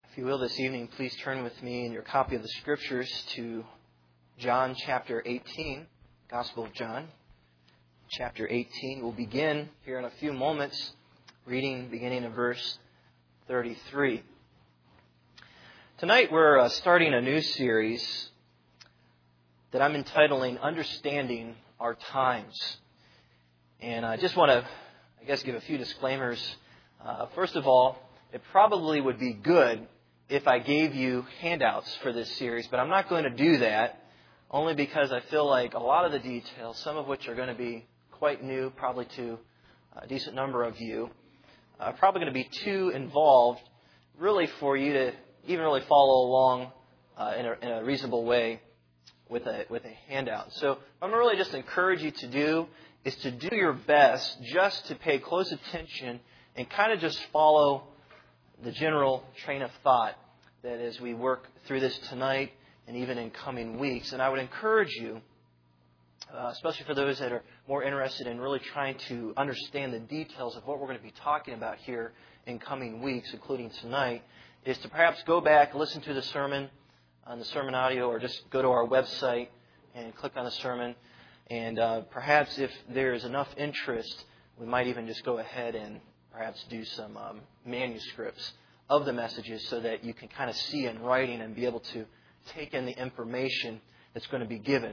If you will, this evening, please turn with me in your copy of the Scriptures to John chapter 18, Gospel of John, chapter 18. We'll begin here in a few moments, reading beginning in verse 33. Tonight we're starting a new series that I'm entitling Understanding Our Times. And I just want to, give a few disclaimers. First of all, it probably would be good if I gave you handouts for this series, but I'm not going to do that, only because I feel like a lot of the details, some of which are going to be quite new, probably to a decent number of you, are probably going to be too involved, really, for you to even really follow along in a reasonable way with a handout. So what I'm really just encourage you to do is to do your best just to pay close attention and kind of just follow the general train of thought that as we work through this tonight and even in coming weeks. And I would encourage you, especially for those that are more interested in really trying to understand the details of what we're going to be talking about here in coming weeks, including tonight, is to perhaps go back, listen to the sermon on the sermon audio, or just go to our website and click on the sermon. And perhaps if there is enough interest, we might even just go ahead and perhaps do some manuscripts of the messages so that you can kind of see in writing and be able to take in the information that's going to be given.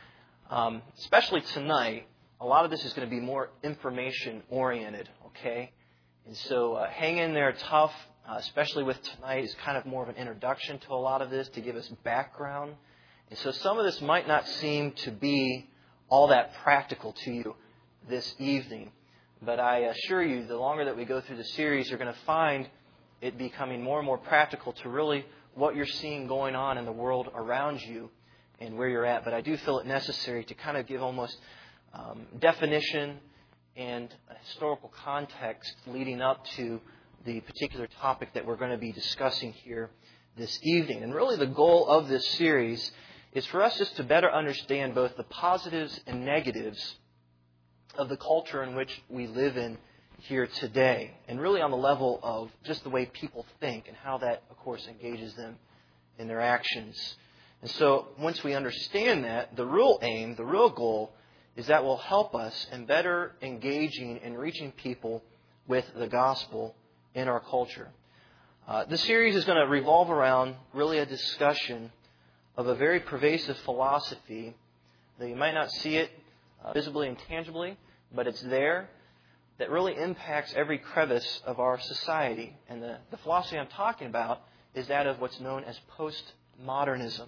Especially tonight, a lot of this is going to be more information-oriented, okay? And so hang in there tough, especially with tonight, is kind of more of an introduction to a lot of this to give us background. And so some of this might not seem to be all that practical to you this evening. But I assure you, the longer that we go through the series, you're going to find it becoming more and more practical to really what you're seeing going on in the world around you and where you're at. But I do feel it necessary to kind of give almost definition and a historical context leading up to the particular topic that we're going to be discussing here this evening. And really the goal of this series is for us just to better understand both the positives and negatives of the culture in which we live in here today, and really on the level of just the way people think and how that, of course, engages them in their actions. And so once we understand that, the real aim, the real goal, is that will help us in better engaging and reaching people with the gospel in our culture. The series is going to revolve around really a discussion of a very pervasive philosophy that you might not see it visibly and tangibly, but it's there, that really impacts every crevice of our society. And the philosophy I'm talking about is that of what's known as postmodernism.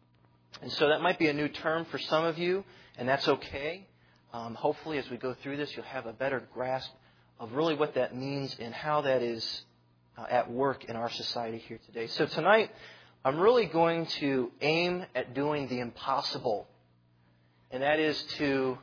And so that might be a new term for some of you, and that's okay. Hopefully as we go through this, you'll have a better grasp of really what that means and how that is at work in our society here today. So tonight, I'm really going to aim at doing the impossible. And that is to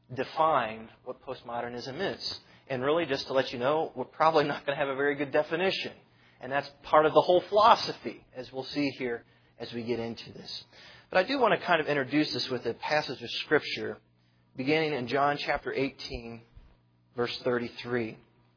define what postmodernism is. And really, just to let you know, we're probably not going to have a very good definition. And that's part of the whole philosophy, as we'll see here as we get into this. But I do want to kind of introduce this with a passage of Scripture, beginning in John chapter 18, verse 33.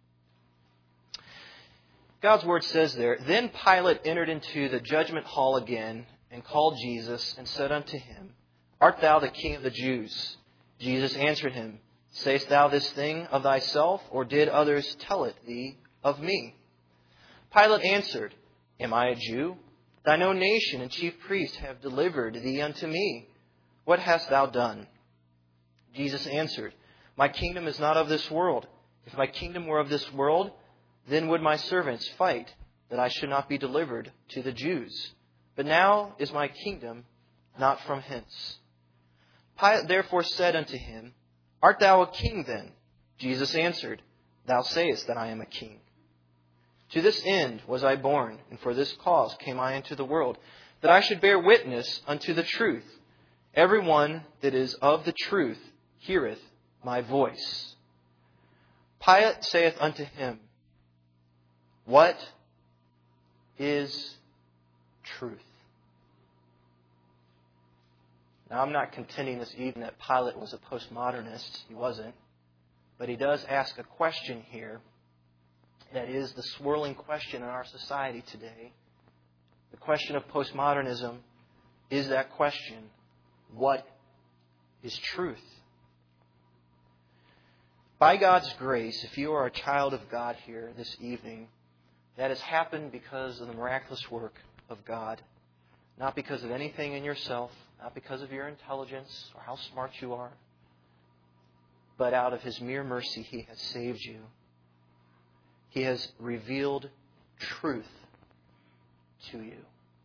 God's Word says there, "Then Pilate entered into the judgment hall again, and called Jesus, and said unto him, Art thou the King of the Jews? Jesus answered him, Sayest thou this thing of thyself, or did others tell it thee of me? Pilate answered, Am I a Jew? Thine own nation and chief priests have delivered thee unto me. What hast thou done? Jesus answered, My kingdom is not of this world. If my kingdom were of this world, then would my servants fight, that I should not be delivered to the Jews. But now is my kingdom not from hence. Pilate therefore said unto him, Art thou a king then? Jesus answered, Thou sayest that I am a king. To this end was I born, and for this cause came I into the world, that I should bear witness unto the truth. Every one that is of the truth heareth my voice. Pilate saith unto him, What is truth? Now, I'm not contending this evening that Pilate was a postmodernist. He wasn't. But he does ask a question here that is the swirling question in our society today. The question of postmodernism is that question, what is truth? By God's grace, if you are a child of God here this evening, that has happened because of the miraculous work of God. Not because of anything in yourself, not because of your intelligence or how smart you are, but out of His mere mercy, He has saved you. He has revealed truth to you.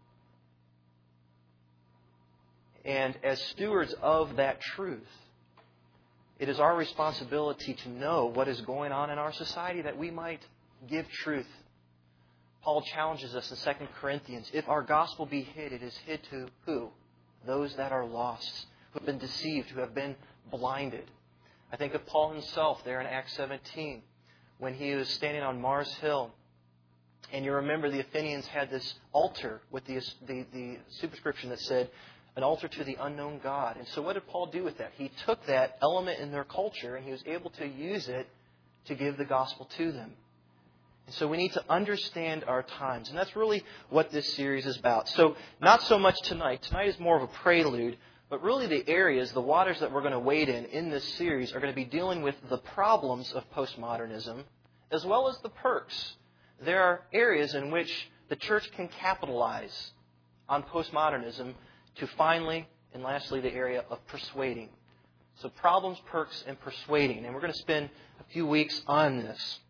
And as stewards of that truth, it is our responsibility to know what is going on in our society that we might give truth. Paul challenges us in 2 Corinthians, if our gospel be hid, it is hid to who? Those that are lost, who have been deceived, who have been blinded. I think of Paul himself there in Acts 17, when he was standing on Mars Hill. And you remember the Athenians had this altar with the superscription that said, an altar to the unknown God. And so what did Paul do with that? He took that element in their culture and he was able to use it to give the gospel to them. And so we need to understand our times. And that's really what this series is about. So not so much tonight. Tonight is more of a prelude. But really the areas, the waters that we're going to wade in this series are going to be dealing with the problems of postmodernism as well as the perks. There are areas in which the church can capitalize on postmodernism to finally, and lastly, the area of persuading. So problems, perks, and persuading. And we're going to spend a few weeks on this.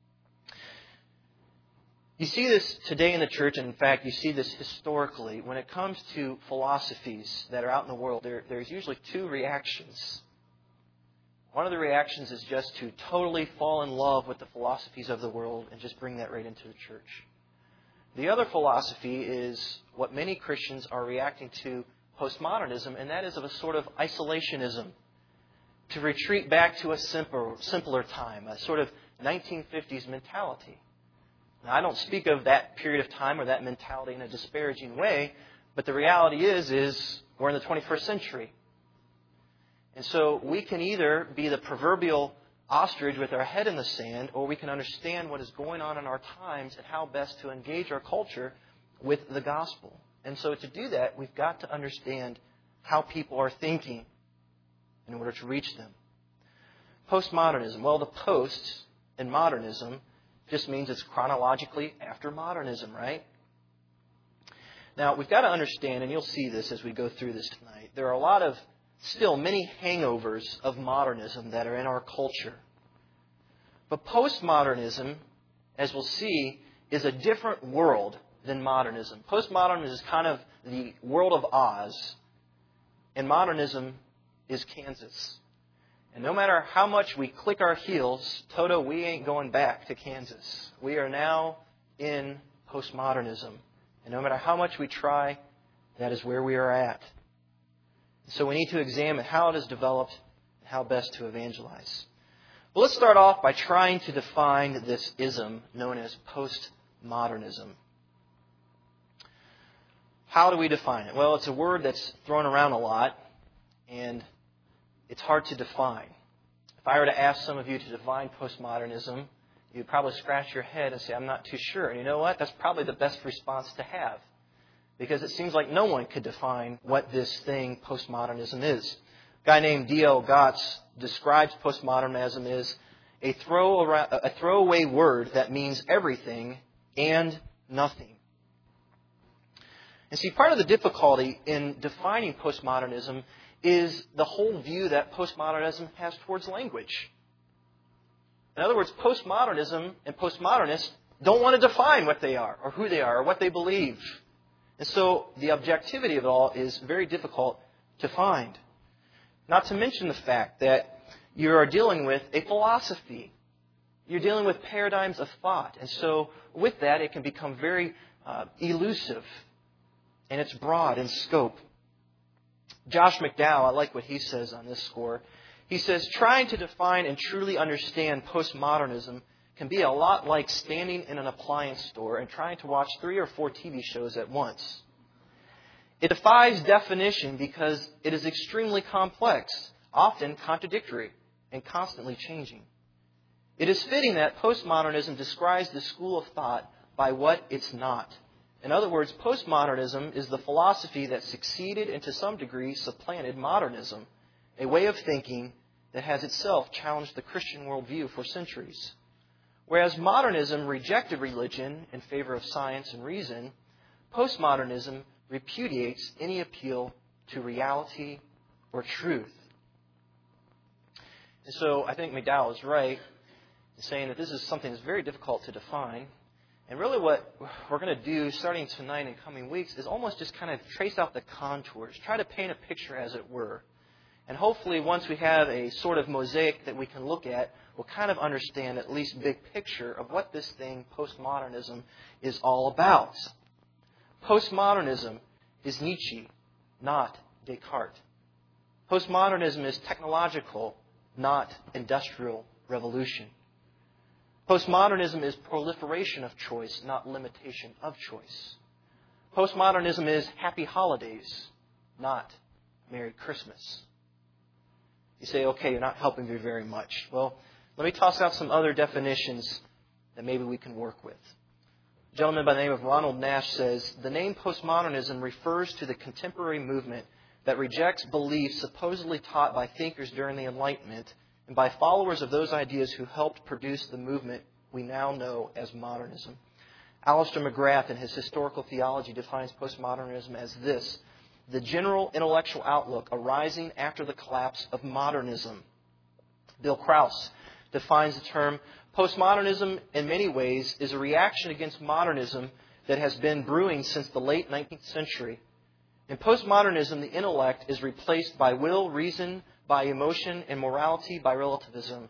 You see this today in the church, and in fact, you see this historically. When it comes to philosophies that are out in the world, there's usually two reactions. One of the reactions is just to totally fall in love with the philosophies of the world and just bring that right into the church. The other philosophy is what many Christians are reacting to postmodernism, and that is of a sort of isolationism, to retreat back to a simpler time, a sort of 1950s mentality. Now, I don't speak of that period of time or that mentality in a disparaging way, but the reality is we're in the 21st century. And so we can either be the proverbial ostrich with our head in the sand, or we can understand what is going on in our times and how best to engage our culture with the gospel. And so to do that, we've got to understand how people are thinking in order to reach them. Postmodernism. Well, the post in modernism just means it's chronologically after modernism, right? Now, we've got to understand, and you'll see this as we go through this tonight, there are still many hangovers of modernism that are in our culture. But postmodernism, as we'll see, is a different world than modernism. Postmodernism is kind of the world of Oz, and modernism is Kansas. And no matter how much we click our heels, Toto, we ain't going back to Kansas. We are now in postmodernism. And no matter how much we try, that is where we are at. So we need to examine how it has developed and how best to evangelize. Well, let's start off by trying to define this ism known as postmodernism. How do we define it? Well, it's a word that's thrown around a lot, and it's hard to define. If I were to ask some of you to define postmodernism, you'd probably scratch your head and say, I'm not too sure. And you know what? That's probably the best response to have. Because it seems like no one could define what this thing, postmodernism, is. A guy named D.L. Gotts describes postmodernism as a throwaway word that means everything and nothing. And see, part of the difficulty in defining postmodernism is the whole view that postmodernism has towards language. In other words, postmodernism and postmodernists don't want to define what they are or who they are or what they believe. And so the objectivity of it all is very difficult to find. Not to mention the fact that you are dealing with a philosophy. You're dealing with paradigms of thought. And so with that, it can become very elusive. And it's broad in scope. Josh McDowell, I like what he says on this score. He says, trying to define and truly understand postmodernism can be a lot like standing in an appliance store and trying to watch 3 or 4 TV shows at once. It defies definition because it is extremely complex, often contradictory, and constantly changing. It is fitting that postmodernism describes the school of thought by what it's not, In other words, postmodernism is the philosophy that succeeded and to some degree supplanted modernism, a way of thinking that has itself challenged the Christian worldview for centuries. Whereas modernism rejected religion in favor of science and reason, postmodernism repudiates any appeal to reality or truth. And so I think McDowell is right in saying that this is something that's very difficult to define. And really what we're going to do starting tonight and coming weeks is almost just kind of trace out the contours, try to paint a picture as it were. And hopefully once we have a sort of mosaic that we can look at, we'll kind of understand at least big picture of what this thing, postmodernism, is all about. Postmodernism is Nietzsche, not Descartes. Postmodernism is technological, not industrial revolution. Postmodernism is proliferation of choice, not limitation of choice. Postmodernism is happy holidays, not Merry Christmas. You say, okay, you're not helping me very much. Well, let me toss out some other definitions that maybe we can work with. A gentleman by the name of Ronald Nash says, the name postmodernism refers to the contemporary movement that rejects beliefs supposedly taught by thinkers during the Enlightenment and by followers of those ideas who helped produce the movement we now know as modernism. Alistair McGrath, in his Historical Theology, defines postmodernism as this: the general intellectual outlook arising after the collapse of modernism. Bill Krause defines the term: postmodernism, in many ways, is a reaction against modernism that has been brewing since the late 19th century. In postmodernism, the intellect is replaced by will, reason, by emotion, and morality by relativism.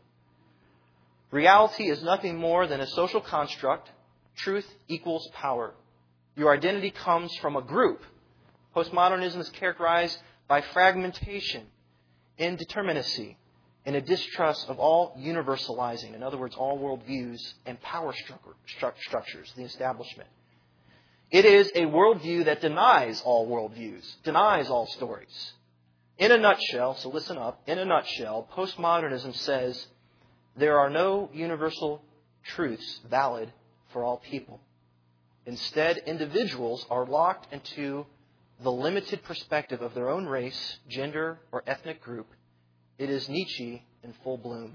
Reality is nothing more than a social construct. Truth equals power. Your identity comes from a group. Postmodernism is characterized by fragmentation, indeterminacy, and a distrust of all universalizing, in other words, all worldviews, and power structures, the establishment. It is a worldview that denies all worldviews, denies all stories. In a nutshell, so listen up, in a nutshell, postmodernism says there are no universal truths valid for all people. Instead, individuals are locked into the limited perspective of their own race, gender, or ethnic group. It is Nietzsche in full bloom.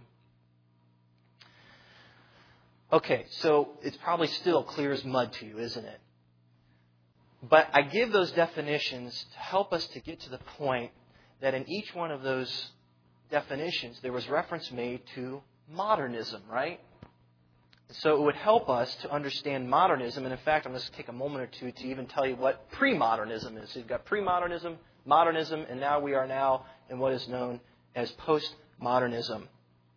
Okay, so it's probably still clear as mud to you, isn't it? But I give those definitions to help us to get to the point that in each one of those definitions, there was reference made to modernism, right? So it would help us to understand modernism. And in fact, I'm going to take a moment or two to even tell you what pre-modernism is. So you've got pre-modernism, modernism, and now we are now in what is known as post-modernism.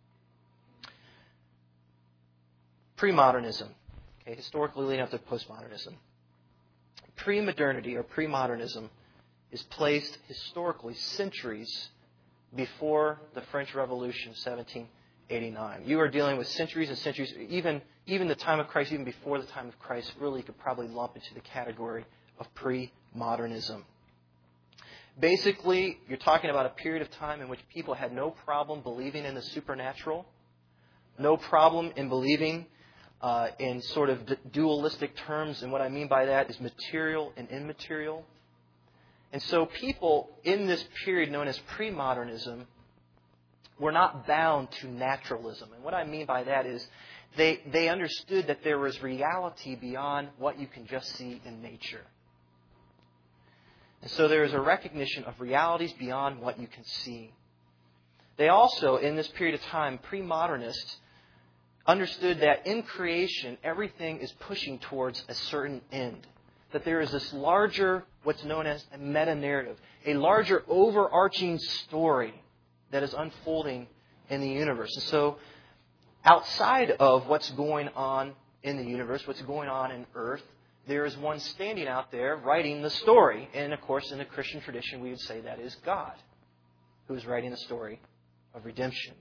Pre-modernism, okay, historically leading up to postmodernism. Pre-modernity or pre-modernism is placed historically centuries before the French Revolution of 1789. You are dealing with centuries and centuries, even the time of Christ, even before the time of Christ, really could probably lump into the category of pre-modernism. Basically, you're talking about a period of time in which people had no problem believing in the supernatural, no problem in believing in sort of dualistic terms. And what I mean by that is material and immaterial. And so people in this period known as pre-modernism were not bound to naturalism. And what I mean by that is they understood that there was reality beyond what you can just see in nature. And so there is a recognition of realities beyond what you can see. They also, in this period of time, pre-modernists understood that in creation, everything is pushing towards a certain end. That there is this larger, what's known as a meta-narrative, a larger overarching story that is unfolding in the universe. And so outside of what's going on in the universe, what's going on in earth, there is one standing out there writing the story. And of course, in the Christian tradition, we would say that is God, who is writing the story of redemption.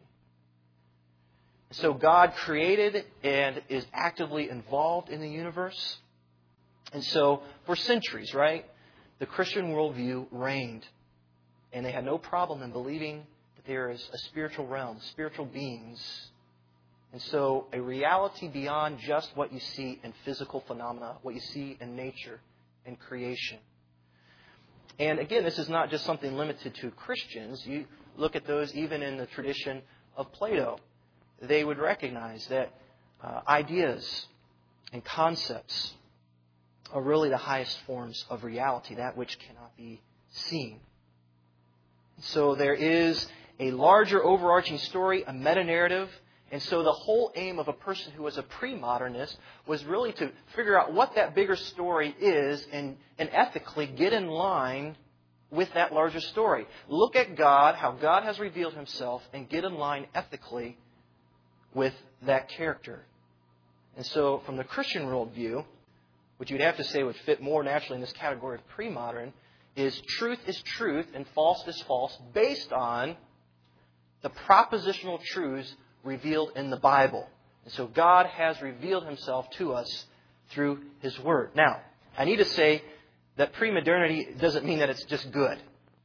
So God created and is actively involved in the universe. And so for centuries, right, the Christian worldview reigned. And they had no problem in believing that there is a spiritual realm, spiritual beings And so a reality beyond just what you see in physical phenomena, what you see in nature and creation. And again, this is not just something limited to Christians. You look at those even in the tradition of Plato. They would recognize that ideas and concepts are really the highest forms of reality, that which cannot be seen. So there is a larger overarching story, a meta-narrative. And so the whole aim of a person who was a pre-modernist was really to figure out what that bigger story is and ethically get in line with that larger story. Look at God, how God has revealed Himself, and get in line ethically with that character. And so from the Christian worldview, which you'd have to say would fit more naturally in this category of pre-modern, is truth and false is false based on the propositional truths revealed in the Bible. And so God has revealed Himself to us through His Word. Now, I need to say that pre-modernity doesn't mean that it's just good.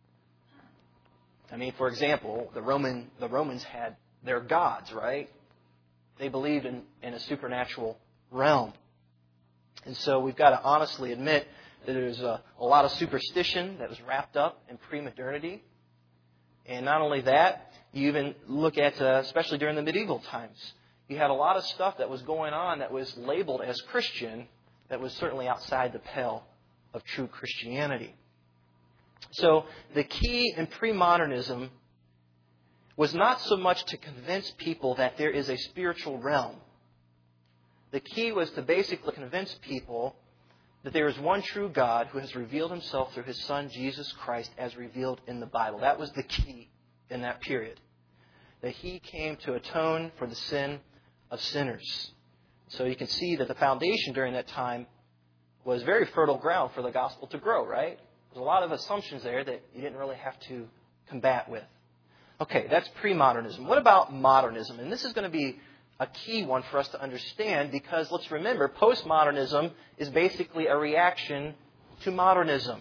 I mean, for example, the Romans had their gods, right? They believed in a supernatural realm. And so we've got to honestly admit that there's a lot of superstition that was wrapped up in pre-modernity. And not only that, you even look at, especially during the medieval times, you had a lot of stuff that was going on that was labeled as Christian that was certainly outside the pale of true Christianity. So the key in pre-modernism was not so much to convince people that there is a spiritual realm. The key was to basically convince people that there is one true God who has revealed Himself through His Son, Jesus Christ, as revealed in the Bible. That was the key in that period. That He came to atone for the sin of sinners. So you can see that the foundation during that time was very fertile ground for the gospel to grow, right? There's a lot of assumptions there that you didn't really have to combat with. Okay, that's pre-modernism. What about modernism? And this is going to be a key one for us to understand because let's remember, postmodernism is basically a reaction to modernism.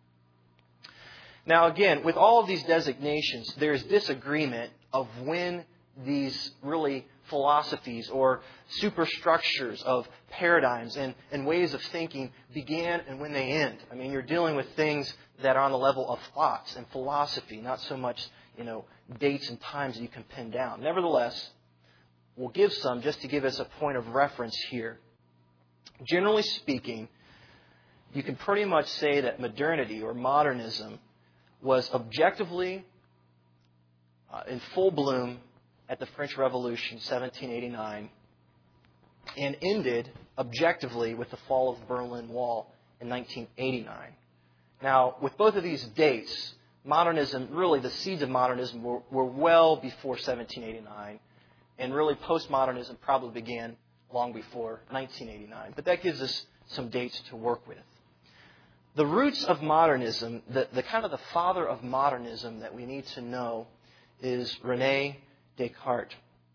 Now again, with all of these designations, there's disagreement of when these really philosophies or superstructures of paradigms and ways of thinking began and when they end. I mean, you're dealing with things that are on the level of thoughts and philosophy, not so much, dates and times that you can pin down. Nevertheless, we'll give some just to give us a point of reference here. Generally speaking, you can pretty much say that modernity or modernism was objectively in full bloom at the French Revolution, 1789, and ended objectively with the fall of the Berlin Wall in 1989. Now, with both of these dates, modernism, really the seeds of modernism were well before 1789, and really postmodernism probably began long before 1989. But that gives us some dates to work with. The roots of modernism, the kind of the father of modernism that we need to know is René Descartes.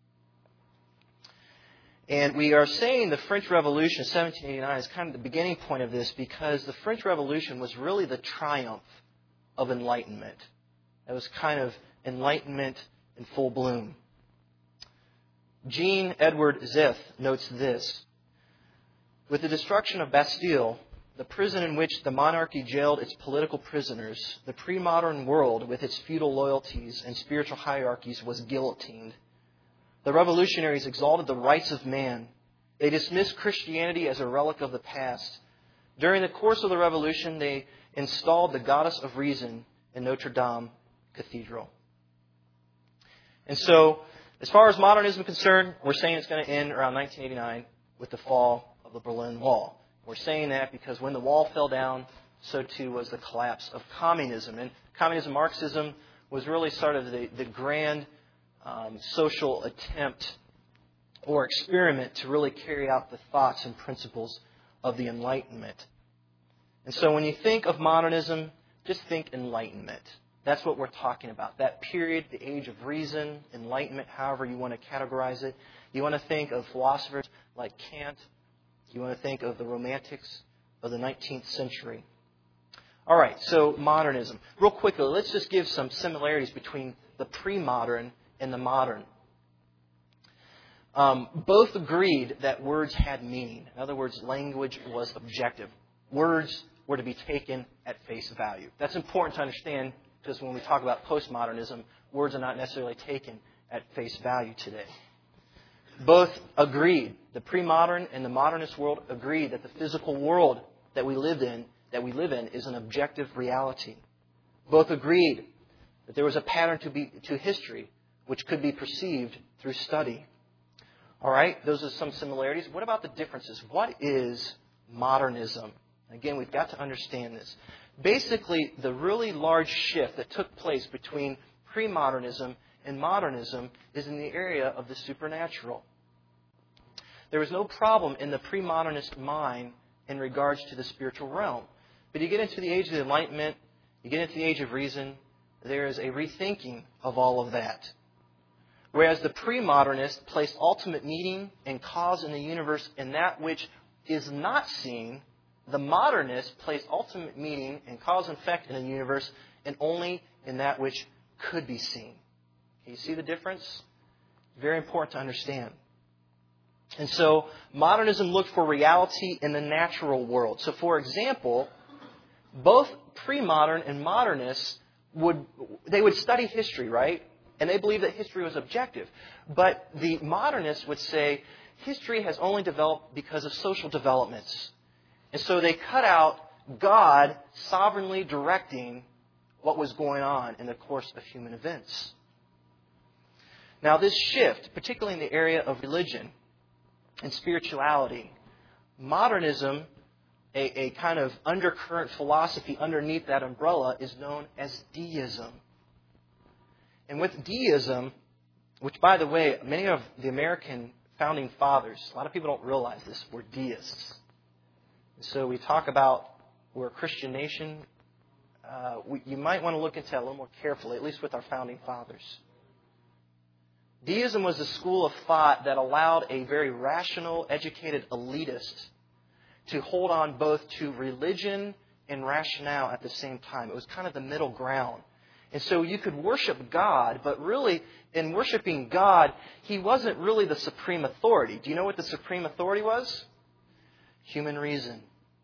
And we are saying the French Revolution, 1789, is kind of the beginning point of this because the French Revolution was really the triumph of enlightenment. It was kind of enlightenment in full bloom. Jean-Edouard Zipf notes this: with the destruction of Bastille, the prison in which the monarchy jailed its political prisoners, the pre-modern world with its feudal loyalties and spiritual hierarchies was guillotined. The revolutionaries exalted the rights of man. They dismissed Christianity as a relic of the past. During the course of the revolution, they installed the goddess of reason in Notre Dame Cathedral. And so, as far as modernism is concerned, we're saying it's going to end around 1989 with the fall of the Berlin Wall. We're saying that because when the wall fell down, so too was the collapse of communism. And communism, Marxism, was really sort of the grand social attempt or experiment to really carry out the thoughts and principles of the Enlightenment. And so when you think of modernism, just think Enlightenment. That's what we're talking about. That period, the age of reason, Enlightenment, however you want to categorize it. You want to think of philosophers like Kant. You want to think of the Romantics of the 19th century. All right, so modernism. Real quickly, let's just give some similarities between the pre-modern and the modern. both agreed that words had meaning. In other words, language was objective. Words were to be taken at face value. That's important to understand because when we talk about postmodernism, words are not necessarily taken at face value today. Both agreed, the pre-modern and the modernist world agreed that the physical world that we live in is an objective reality. Both agreed that there was a pattern to history which could be perceived through study. All right, those are some similarities. What about the differences? What is modernism? Again, we've got to understand this. Basically, the really large shift that took place between pre-modernism and modernism is in the area of the supernatural. There was no problem in the pre-modernist mind in regards to the spiritual realm. But you get into the age of the Enlightenment, you get into the age of reason, there is a rethinking of all of that. Whereas the pre-modernist placed ultimate meaning and cause in the universe in that which is not seen, the modernist placed ultimate meaning and cause and effect in the universe and only in that which could be seen. Can you see the difference? Very important to understand. And so modernism looked for reality in the natural world. So for example, both pre-modern and modernists would study history, right? And they believed that history was objective. But the modernists would say history has only developed because of social developments. And so they cut out God sovereignly directing what was going on in the course of human events. Now this shift, particularly in the area of religion and spirituality, modernism, a kind of undercurrent philosophy underneath that umbrella, is known as deism. And with deism, which, by the way, many of the American founding fathers, a lot of people don't realize this, were deists. So we talk about we're a Christian nation. You might want to look into that a little more carefully, at least with our founding fathers. Deism was a school of thought that allowed a very rational, educated elitist to hold on both to religion and rationale at the same time. It was kind of the middle ground. And so you could worship God, but really, in worshiping God, He wasn't really the supreme authority. Do you know what the supreme authority was? Human reason.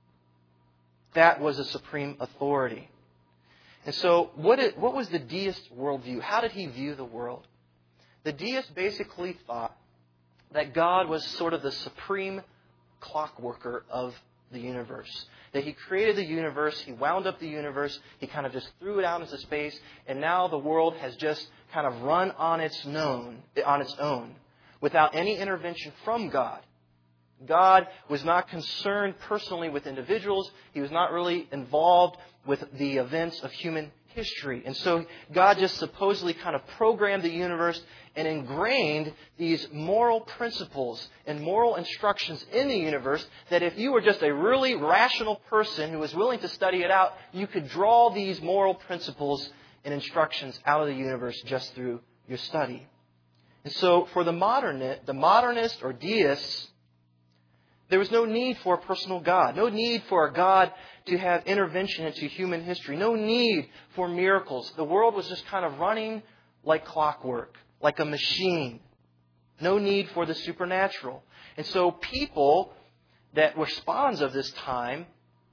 That was the supreme authority. And so what was the deist worldview? How did he view the world? The deist basically thought that God was sort of the supreme clockworker of the universe. That He created the universe, He wound up the universe, He kind of just threw it out into space, and now the world has just kind of run on its own without any intervention from God. God was not concerned personally with individuals. He was not really involved with the events of human history. And so God just supposedly kind of programmed the universe and ingrained these moral principles and moral instructions in the universe that if you were just a really rational person who was willing to study it out, you could draw these moral principles and instructions out of the universe just through your study. And so for the modernist or deists, there was no need for a personal God, no need for a God to have intervention into human history, no need for miracles. The world was just kind of running like clockwork, like a machine. No need for the supernatural. And so people that were spawns of this time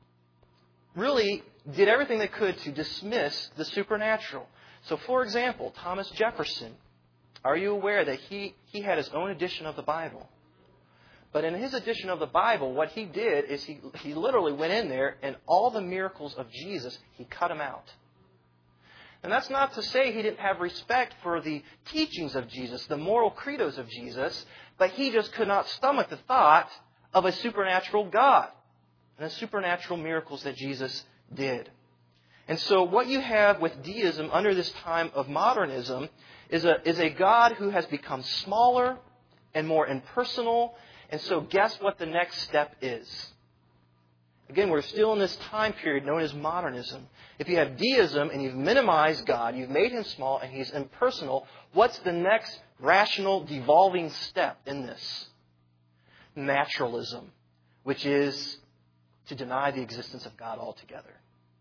really did everything they could to dismiss the supernatural. So for example, Thomas Jefferson, are you aware that he had his own edition of the Bible? But in his edition of the Bible, what he did is he literally went in there and all the miracles of Jesus, he cut them out. And that's not to say he didn't have respect for the teachings of Jesus, the moral credos of Jesus, but he just could not stomach the thought of a supernatural God and the supernatural miracles that Jesus did. And so what you have with deism under this time of modernism is a God who has become smaller and more impersonal. And so guess what the next step is? Again, we're still in this time period known as modernism. If you have deism and you've minimized God, you've made Him small and He's impersonal, what's the next rational devolving step in this? Naturalism, which is to deny the existence of God altogether.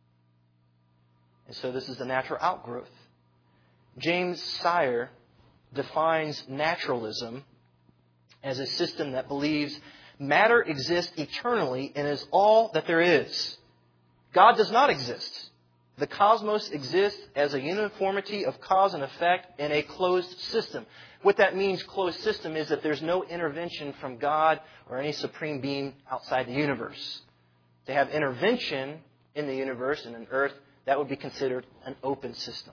And so this is the natural outgrowth. James Sire defines naturalism as a system that believes matter exists eternally and is all that there is. God does not exist. The cosmos exists as a uniformity of cause and effect in a closed system. What that means, closed system, is that there's no intervention from God or any supreme being outside the universe. To have intervention in the universe and in earth, that would be considered an open system.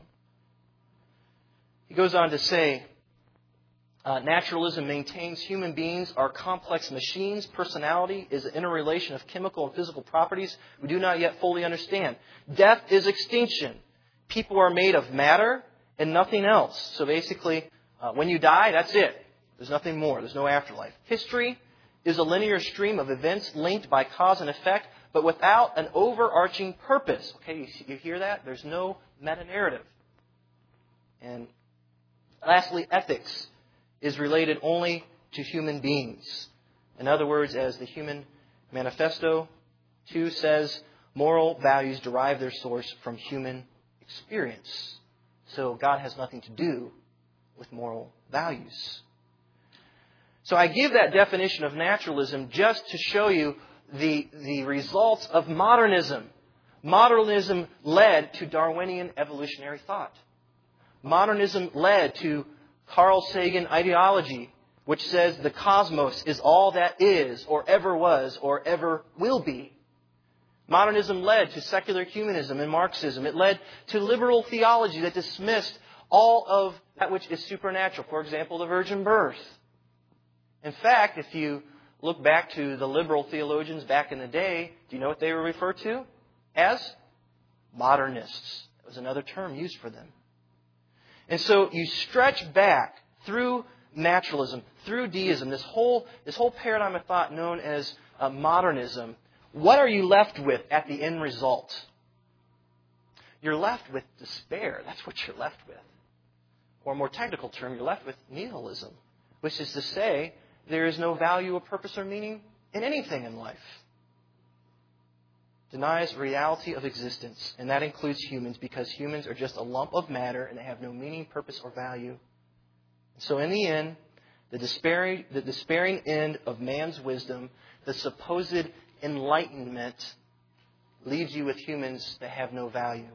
He goes on to say, naturalism maintains human beings are complex machines. Personality is an interrelation of chemical and physical properties we do not yet fully understand. Death is extinction. People are made of matter and nothing else. So basically, when you die, that's it. There's nothing more. There's no afterlife. History is a linear stream of events linked by cause and effect, but without an overarching purpose. Okay, you hear that? There's no meta-narrative. And lastly, ethics is related only to human beings. In other words, as the Human Manifesto 2 says, moral values derive their source from human experience. So God has nothing to do with moral values. So I give that definition of naturalism just to show you the results of modernism. Modernism led to Darwinian evolutionary thought. Modernism led to Carl Sagan ideology, which says the cosmos is all that is, or ever was, or ever will be. Modernism led to secular humanism and Marxism. It led to liberal theology that dismissed all of that which is supernatural. For example, the virgin birth. In fact, if you look back to the liberal theologians back in the day, do you know what they were referred to? As modernists. That was another term used for them. And so you stretch back through naturalism, through deism, this whole paradigm of thought known as modernism. What are you left with at the end result? You're left with despair. That's what you're left with. Or a more technical term, you're left with nihilism, which is to say there is no value or purpose or meaning in anything in life. Denies reality of existence, and that includes humans, because humans are just a lump of matter and they have no meaning, purpose, or value. So in the end, the despairing end of man's wisdom, the supposed enlightenment, leaves you with humans that have no value.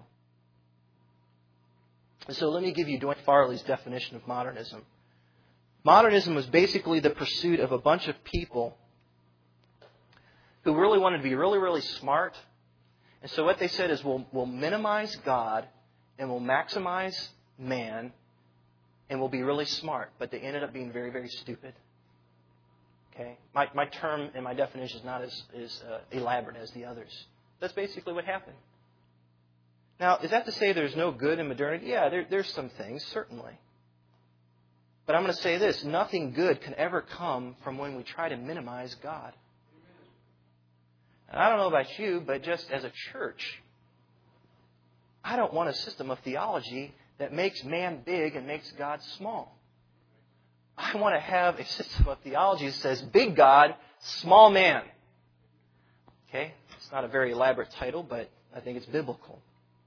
And so let me give you Dwight Farley's definition of modernism. Modernism was basically the pursuit of a bunch of people who really wanted to be really, really smart. And so what they said is, we'll minimize God and we'll maximize man and we'll be really smart. But they ended up being very, very stupid. Okay? My term and my definition is not as elaborate as the others. That's basically what happened. Now, is that to say there's no good in modernity? Yeah, there's some things, certainly. But I'm going to say this, nothing good can ever come from when we try to minimize God. And I don't know about you, but just as a church, I don't want a system of theology that makes man big and makes God small. I want to have a system of theology that says big God, small man. Okay? It's not a very elaborate title, but I think it's biblical.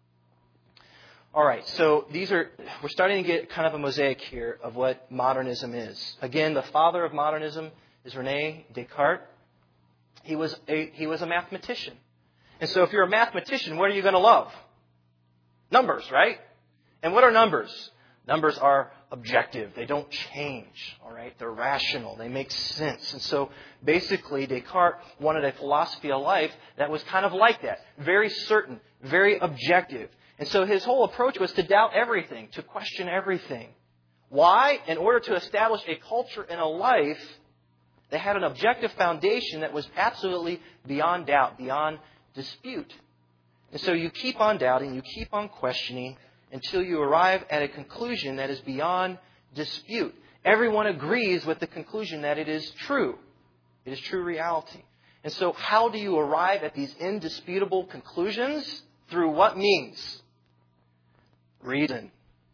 All right, so we're starting to get kind of a mosaic here of what modernism is. Again, the father of modernism is René Descartes. He was a mathematician. And so if you're a mathematician, what are you going to love? Numbers, right? And what are numbers? Numbers are objective. They don't change, all right? They're rational. They make sense. And so basically Descartes wanted a philosophy of life that was kind of like that. Very certain, very objective. And so his whole approach was to doubt everything, to question everything. Why? In order to establish a culture and a life that had an objective foundation that was absolutely beyond doubt, beyond dispute. And so you keep on doubting, you keep on questioning until you arrive at a conclusion that is beyond dispute. Everyone agrees with the conclusion that it is true. It is true reality. And so how do you arrive at these indisputable conclusions? Through what means? Reason.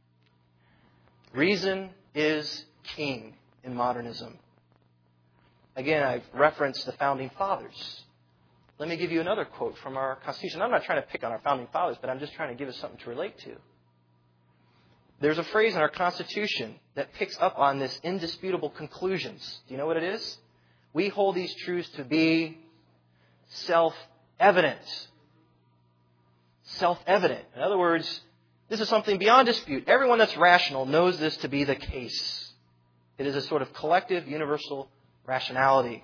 Reason is king in modernism. Again, I've referenced the Founding Fathers. Let me give you another quote from our Constitution. I'm not trying to pick on our Founding Fathers, but I'm just trying to give us something to relate to. there's a phrase in our Constitution that picks up on this indisputable conclusions. Do you know what it is? We hold these truths to be self-evident. Self-evident. In other words, this is something beyond dispute. Everyone that's rational knows this to be the case. It is a sort of collective, universal rationality.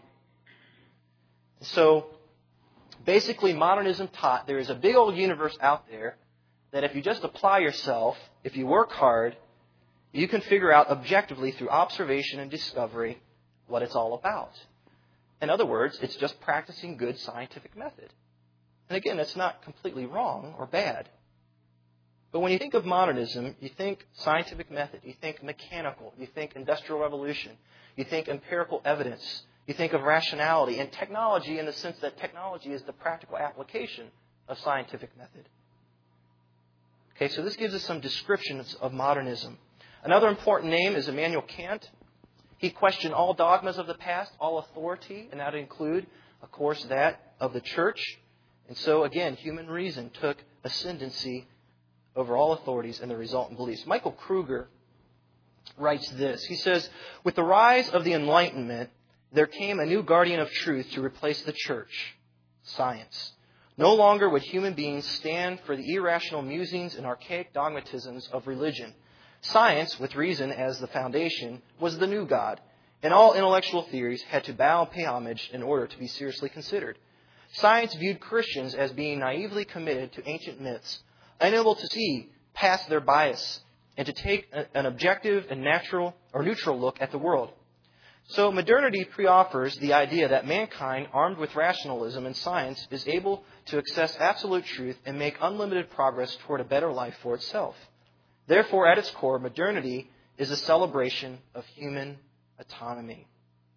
So, basically, modernism taught there is a big old universe out there that if you just apply yourself, if you work hard, you can figure out objectively through observation and discovery what it's all about. In other words, it's just practicing good scientific method. And again, that's not completely wrong or bad. But when you think of modernism, you think scientific method, you think mechanical, you think industrial revolution, you think empirical evidence, you think of rationality and technology in the sense that technology is the practical application of scientific method. Okay, so this gives us some descriptions of modernism. Another important name is Immanuel Kant. He questioned all dogmas of the past, all authority, and that would include, of course, that of the church. And so, again, human reason took ascendancy over all authorities and the resultant beliefs. Michael Kruger writes this. He says, with the rise of the Enlightenment, there came a new guardian of truth to replace the church, science. No longer would human beings stand for the irrational musings and archaic dogmatisms of religion. Science, with reason as the foundation, was the new God, and all intellectual theories had to bow and pay homage in order to be seriously considered. Science viewed Christians as being naively committed to ancient myths, unable to see past their bias and to take an objective and neutral look at the world. So modernity pre-offers the idea that mankind, armed with rationalism and science, is able to access absolute truth and make unlimited progress toward a better life for itself. Therefore, at its core, modernity is a celebration of human autonomy.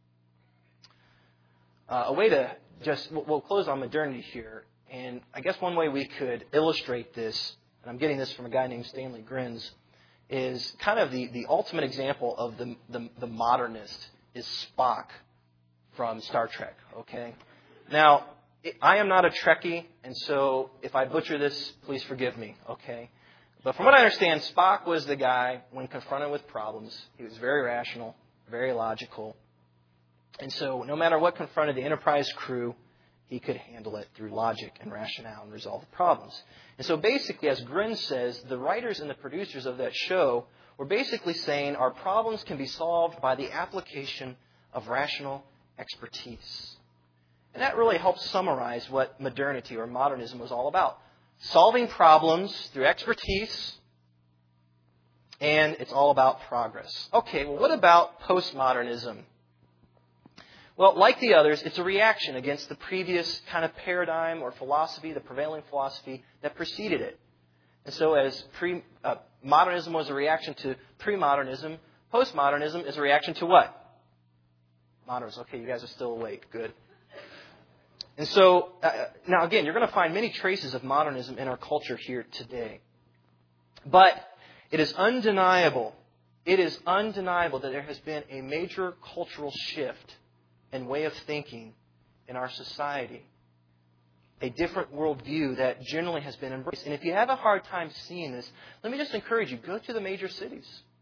We'll close on modernity here. And I guess one way we could illustrate this, and I'm getting this from a guy named Stanley Grins, is kind of the ultimate example of the modernist is Spock from Star Trek, okay? Now, I am not a Trekkie, and so if I butcher this, please forgive me, okay? But from what I understand, Spock was the guy, when confronted with problems, he was very rational, very logical. And so no matter what confronted the Enterprise crew, he could handle it through logic and rationale and resolve the problems. And so basically, as Grins says, the writers and the producers of that show were basically saying our problems can be solved by the application of rational expertise. And that really helps summarize what modernity or modernism was all about. Solving problems through expertise, and it's all about progress. Okay, well, what about postmodernism? Well, like the others, it's a reaction against the previous kind of paradigm or philosophy, the prevailing philosophy that preceded it. And so as modernism was a reaction to pre-modernism, postmodernism is a reaction to what? Modernism. Okay, you guys are still awake. Good. And so, now again, you're going to find many traces of modernism in our culture here today. But it is undeniable that there has been a major cultural shift and way of thinking in our society. A different worldview that generally has been embraced. And if you have a hard time seeing this, let me just encourage you, go to the major cities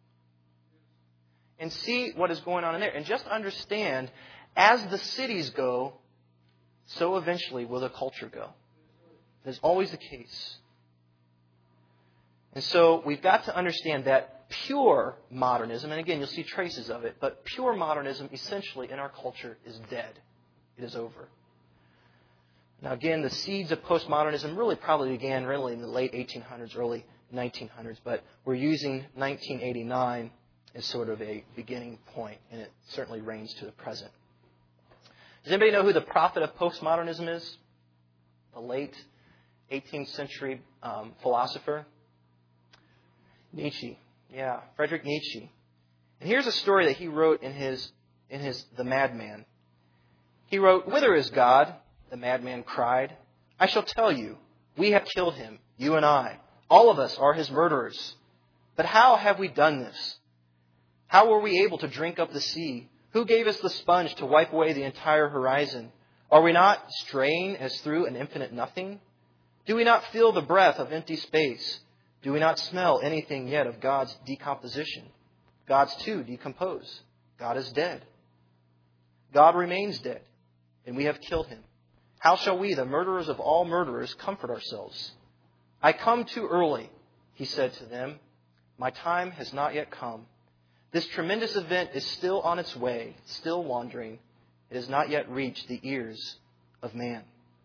and see what is going on in there. And just understand, as the cities go, so eventually will the culture go. That's always the case. And so we've got to understand that pure modernism, and again, you'll see traces of it, but pure modernism essentially in our culture is dead. It is over. Now again, the seeds of postmodernism really probably began really in the late 1800s, early 1900s, but we're using 1989 as sort of a beginning point, and it certainly reigns to the present. Does anybody know who the prophet of postmodernism is? The late 18th century philosopher? Nietzsche. Yeah, Friedrich Nietzsche. And here's a story that he wrote in his The Madman. He wrote, "Whither is God?" the madman cried. "I shall tell you. We have killed him, you and I. All of us are his murderers. But how have we done this? How were we able to drink up the sea? Who gave us the sponge to wipe away the entire horizon? Are we not straying as through an infinite nothing? Do we not feel the breath of empty space? Do we not smell anything yet of God's decomposition? God's too decompose. God is dead. God remains dead, and we have killed him. How shall we, the murderers of all murderers, comfort ourselves? I come too early, he said to them. My time has not yet come. This tremendous event is still on its way, still wandering. It has not yet reached the ears of man.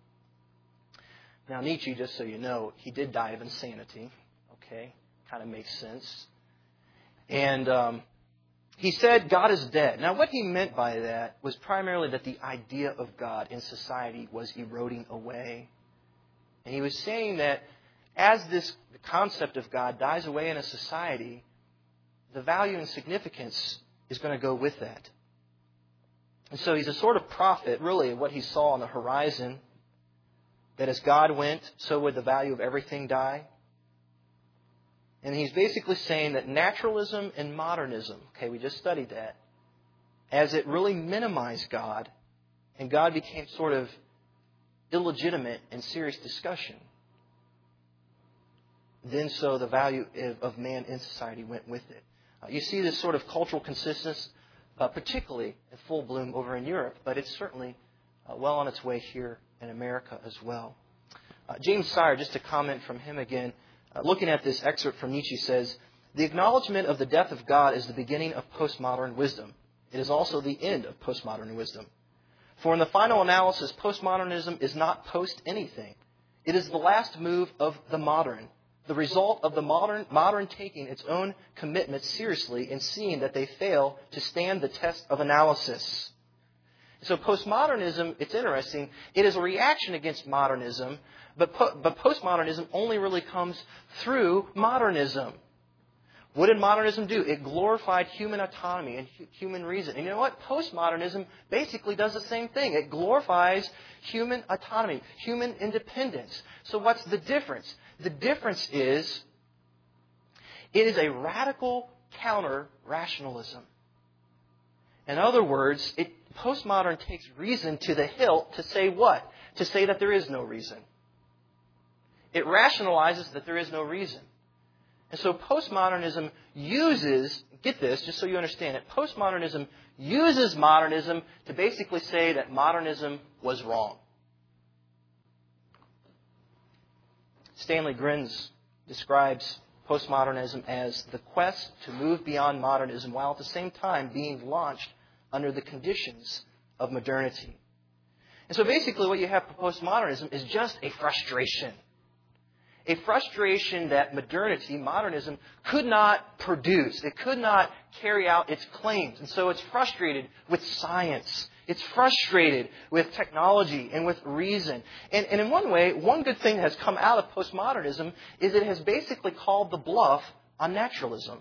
Now, Nietzsche, just so you know, he did die of insanity. Okay, kind of makes sense. And he said God is dead. Now, what he meant by that was primarily that the idea of God in society was eroding away. And he was saying that as the concept of God dies away in a society, the value and significance is going to go with that. And so he's a sort of prophet, really, of what he saw on the horizon, that as God went, so would the value of everything die. And he's basically saying that naturalism and modernism, okay, we just studied that, as it really minimized God, and God became sort of illegitimate in serious discussion, then so the value of man in society went with it. You see this sort of cultural consistency, particularly in full bloom over in Europe, but it's certainly well on its way here in America as well. James Sire, just a comment from him again, looking at this excerpt from Nietzsche, says, the acknowledgement of the death of God is the beginning of postmodern wisdom. It is also the end of postmodern wisdom. For in the final analysis, postmodernism is not post anything. It is the last move of the modern, the result of the modern taking its own commitments seriously and seeing that they fail to stand the test of analysis. So postmodernism, it's interesting, it is a reaction against modernism, but postmodernism only really comes through modernism. What did modernism do? It glorified human autonomy and human reason. And you know what? Postmodernism basically does the same thing. It glorifies human autonomy, human independence. So what's the difference? The difference is it is a radical counter-rationalism. In other words, postmodern takes reason to the hilt to say what? To say that there is no reason. It rationalizes that there is no reason. And so postmodernism uses, get this, just so you understand it, postmodernism uses modernism to basically say that modernism was wrong. Stanley Grenz describes postmodernism as the quest to move beyond modernism while at the same time being launched under the conditions of modernity. And so basically what you have for postmodernism is just a frustration. A frustration that modernity, modernism, could not produce. It could not carry out its claims. And so it's frustrated with science. It's frustrated with technology and with reason. And in one way, one good thing that has come out of postmodernism is it has basically called the bluff on naturalism.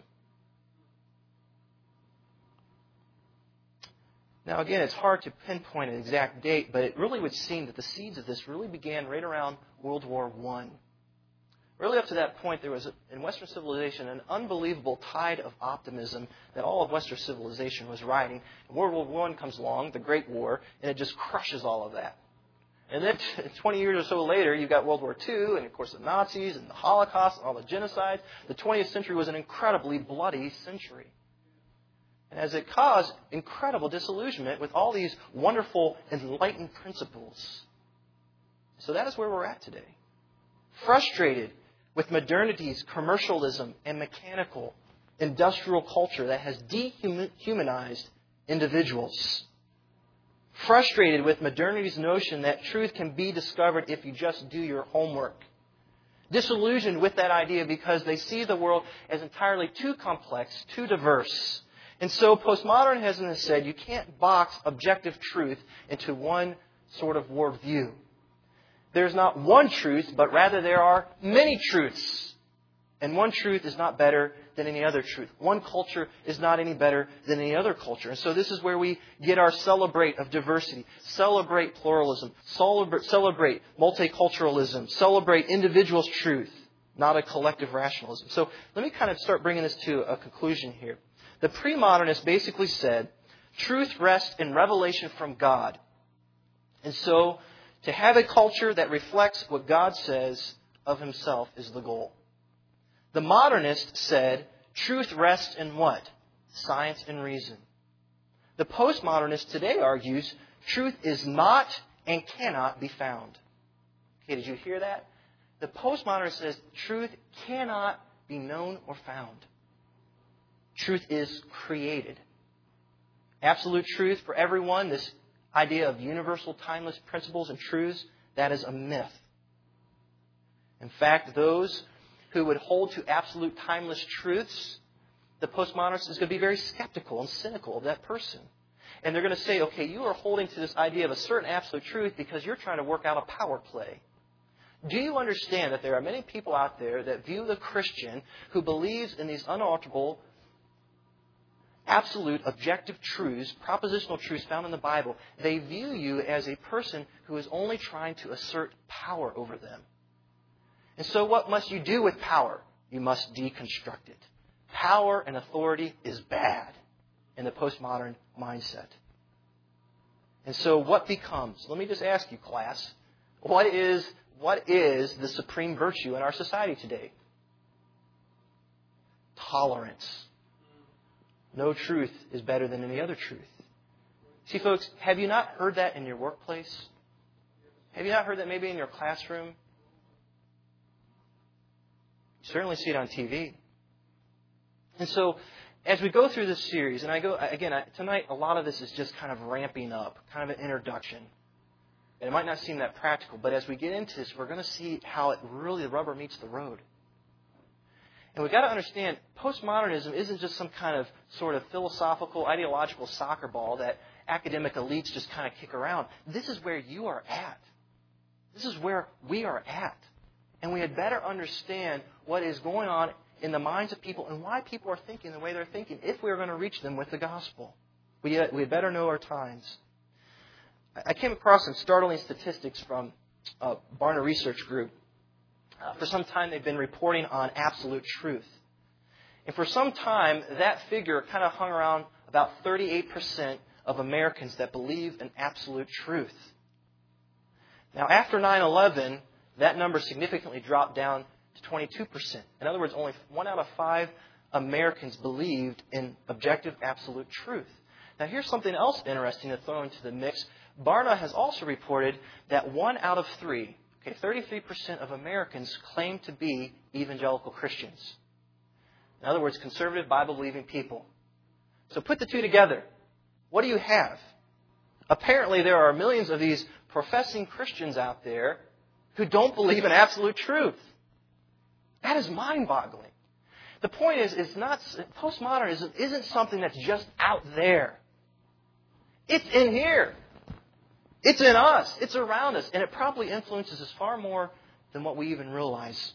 Now, again, it's hard to pinpoint an exact date, but it really would seem that the seeds of this really began right around World War I. Really up to that point, there was, in Western civilization, an unbelievable tide of optimism that all of Western civilization was riding. World War I comes along, the Great War, and it just crushes all of that. And then 20 years or so later, you've got World War II, and of course the Nazis, and the Holocaust, and all the genocides. The 20th century was an incredibly bloody century. And as it caused incredible disillusionment with all these wonderful, enlightened principles. So that is where we're at today. Frustrated with modernity's commercialism and mechanical, industrial culture that has dehumanized individuals. Frustrated with modernity's notion that truth can be discovered if you just do your homework. Disillusioned with that idea because they see the world as entirely too complex, too diverse. And so postmodernism has said you can't box objective truth into one sort of worldview. There's not one truth, but rather there are many truths. And one truth is not better than any other truth. One culture is not any better than any other culture. And so this is where we get our celebrate of diversity, celebrate pluralism, celebrate multiculturalism, celebrate individual's truth, not a collective rationalism. So let me kind of start bringing this to a conclusion here. The pre-modernists basically said truth rests in revelation from God. And so to have a culture that reflects what God says of Himself is the goal. The modernist said, truth rests in what? Science and reason. The postmodernist today argues, truth is not and cannot be found. Okay, did you hear that? The postmodernist says, truth cannot be known or found. Truth is created. Absolute truth for everyone, this idea of universal, timeless principles and truths, that is a myth. In fact, those who would hold to absolute, timeless truths, the postmodernist is going to be very skeptical and cynical of that person. And they're going to say, okay, you are holding to this idea of a certain absolute truth because you're trying to work out a power play. Do you understand that there are many people out there that view the Christian who believes in these unalterable, absolute, objective truths, propositional truths found in the Bible? They view you as a person who is only trying to assert power over them. And so what must you do with power? You must deconstruct it. Power and authority is bad in the postmodern mindset. And so what becomes? Let me just ask you, class, what is the supreme virtue in our society today? Tolerance. No truth is better than any other truth. See, folks, have you not heard that in your workplace? Have you not heard that maybe in your classroom? You certainly see it on TV. And so, as we go through this series, and tonight a lot of this is just kind of ramping up, kind of an introduction. And it might not seem that practical, but as we get into this, we're going to see how the rubber meets the road. And we've got to understand, postmodernism isn't just some kind of sort of philosophical, ideological soccer ball that academic elites just kind of kick around. This is where you are at. This is where we are at. And we had better understand what is going on in the minds of people and why people are thinking the way they're thinking if we are going to reach them with the gospel. We had better know our times. I came across some startling statistics from Barna Research Group. For some time, they've been reporting on absolute truth. And for some time, that figure kind of hung around about 38% of Americans that believe in absolute truth. Now, after 9/11, that number significantly dropped down to 22%. In other words, only 1 out of 5 Americans believed in objective absolute truth. Now, here's something else interesting to throw into the mix. Barna has also reported that 1 out of 3, 33% of Americans claim to be evangelical Christians. In other words, conservative, Bible-believing people. So put the two together. What do you have? Apparently, there are millions of these professing Christians out there who don't believe in absolute truth. That is mind-boggling. The point is, postmodernism isn't something that's just out there. It's in here. It's in us. It's around us. And it probably influences us far more than what we even realize.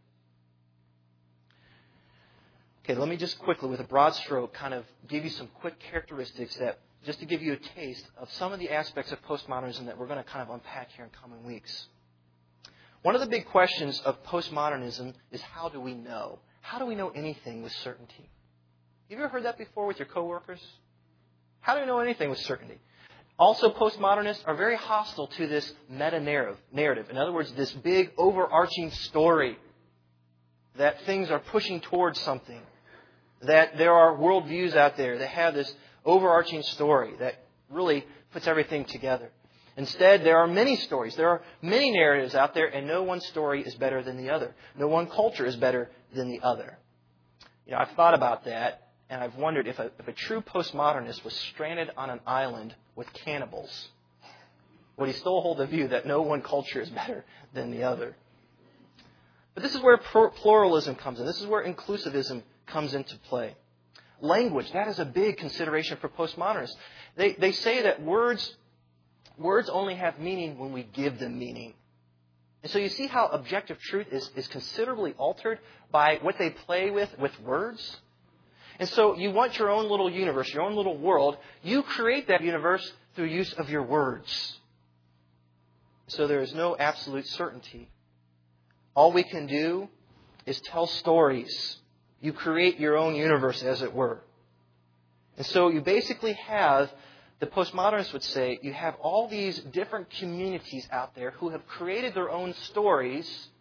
Okay, let me just quickly, with a broad stroke, kind of give you some quick characteristics that, just to give you a taste of some of the aspects of postmodernism that we're going to kind of unpack here in coming weeks. One of the big questions of postmodernism is, how do we know? How do we know anything with certainty? Have you ever heard that before with your coworkers? How do we know anything with certainty? Also, postmodernists are very hostile to this meta-narrative. In other words, this big overarching story that things are pushing towards something. That there are worldviews out there that have this overarching story that really puts everything together. Instead, there are many stories. There are many narratives out there, and no one story is better than the other. No one culture is better than the other. I've thought about that, and I've wondered if a true postmodernist was stranded on an island with cannibals, would he still hold the view that no one culture is better than the other? But this is where pluralism comes in. This is where inclusivism comes into play. Language, that is a big consideration for postmodernists. They say that words only have meaning when we give them meaning. And so you see how objective truth is considerably altered by what they play with words? And so you want your own little universe, your own little world. You create that universe through use of your words. So there is no absolute certainty. All we can do is tell stories. You create your own universe, as it were. And so you basically have, the postmodernists would say, you have all these different communities out there who have created their own stories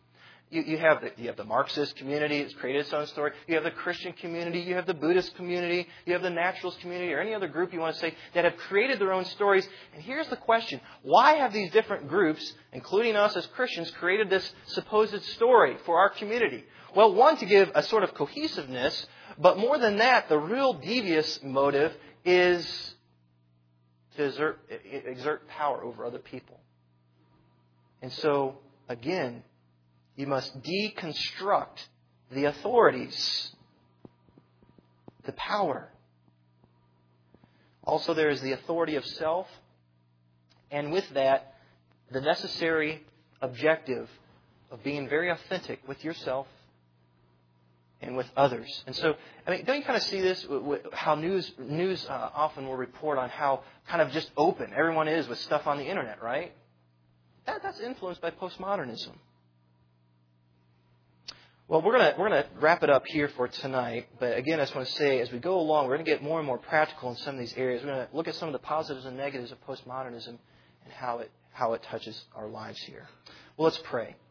You have the Marxist community that's created its own story. You have the Christian community. You have the Buddhist community. You have the naturalist community or any other group you want to say that have created their own stories. And here's the question. Why have these different groups, including us as Christians, created this supposed story for our community? Well, one, to give a sort of cohesiveness. But more than that, the real devious motive is to exert power over other people. And so, again, you must deconstruct the authorities, the power. Also, there is the authority of self, and with that, the necessary objective of being very authentic with yourself and with others. And so, don't you kind of see this? How news often will report on how kind of just open everyone is with stuff on the internet, right? That's influenced by postmodernism. Well, we're gonna wrap it up here for tonight. But again, I just want to say, as we go along, we're going to get more and more practical in some of these areas. We're going to look at some of the positives and negatives of postmodernism and how it touches our lives here. Well, let's pray.